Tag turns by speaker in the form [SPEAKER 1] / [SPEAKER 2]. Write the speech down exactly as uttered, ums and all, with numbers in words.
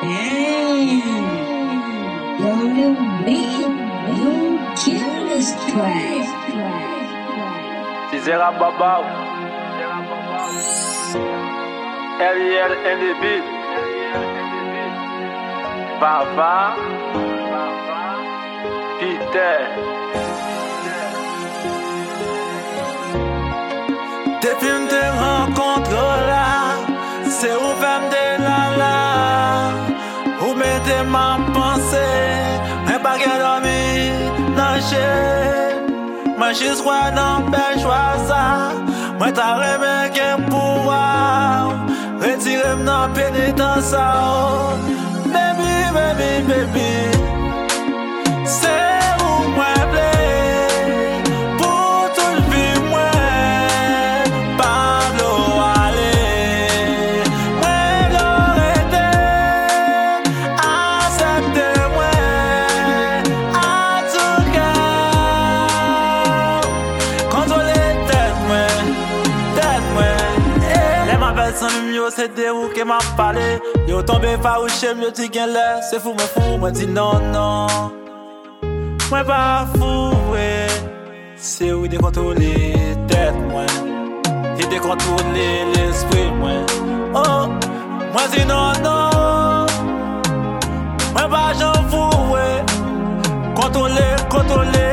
[SPEAKER 1] Hey, your new beat, you kill this track.
[SPEAKER 2] Cizera Babao, Ariel and the beat, Papa, Peter. Depuis m'te rencontre là, c'est où femme de la la, où mettez ma pensée, mais pas qu'elle dormi dans chez, moi je sois dans belle choix ça, moi t'as remis qu'un pouvoir, retirez-moi dans pénitence, baby, baby, baby, c'est où moi blé. C'est des roues qui m'a parlé. Yo tombé farouché, me dit qu'elle est. C'est fou, mais fou, moi dis non, non. Moi pas fou, ouais. C'est où de contrôler tête, moi. Et de contrôler l'esprit, moi. Oh, moi dis non, non. Moi pas j'en fous, ouais. Contrôler, contrôler.